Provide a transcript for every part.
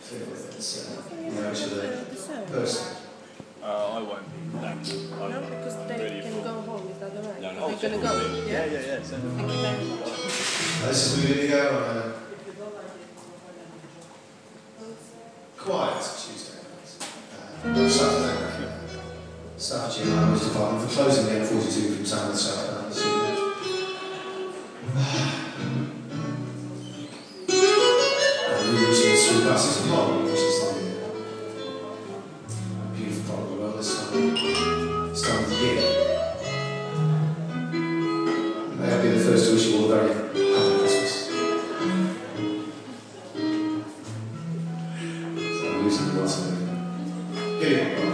feel it's to the person. I won't be. Thanks. No, because they can go home. Is that alright? No, Are they going to go? Yeah. Send them. Thank you very much. This is the video. Quiet Tuesday night. Saturday night. Saturday night was departing for closing the M42 from South this evening. We reached through buses of Holland, which is the beautiful part of the world this time of the year. May I be the first to wish you all a very happy Christmas. So I'm losing the lots of it. Get it,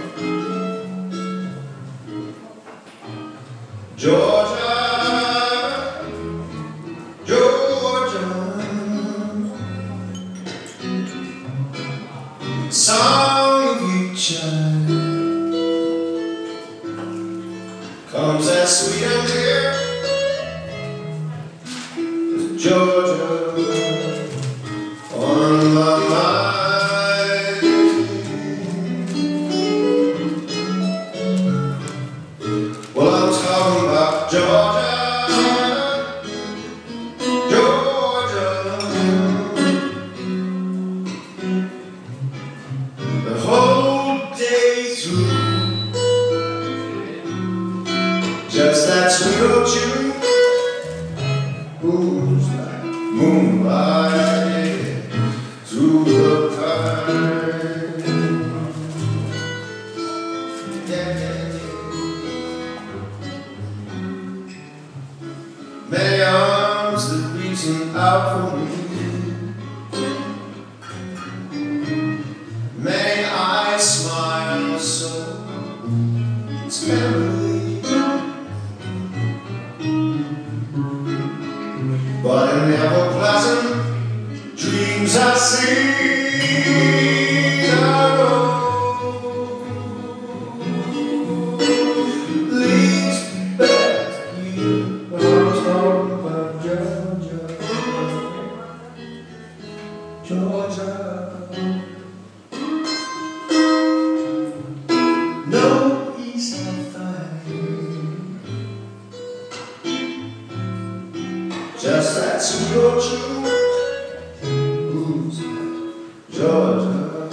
Georgia, song of you, child, comes as sweet and clear as Georgia on my mind. Well, I'm talking about Georgia. The whole day through, just that sweet old tune moves like moonlight through the pine. Yeah. Many arms that reaching out for me, may I smile so tenderly, but in ever pleasant dreams I see the road leads back to you. I'm talking about Georgia. No peace I find, just that sweet old tune, blues, Georgia,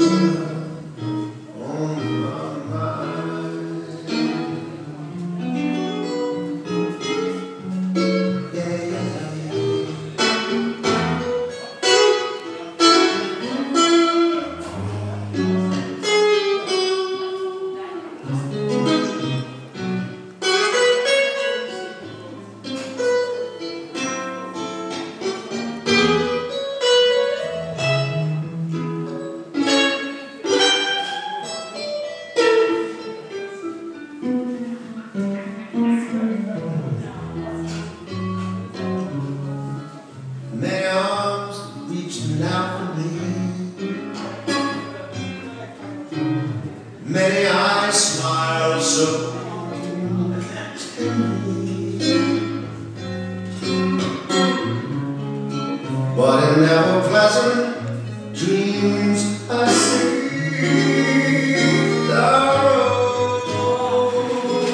on my mind. Yeah. Many arms reaching out for me, many eyes smile so tenderly, but in never pleasant dreams I see the road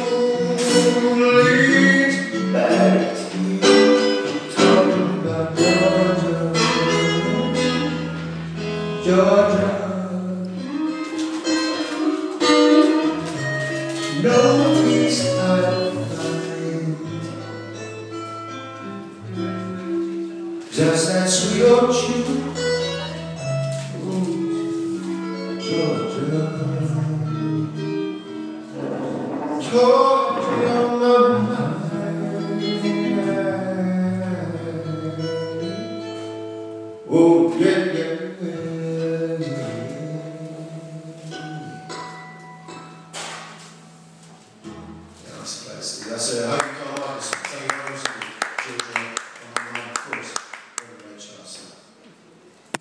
leads back to you. Talking about Georgia, no peace I find, just that sweet old tune, Georgia, Georgia on my mind. Oh yeah. That's a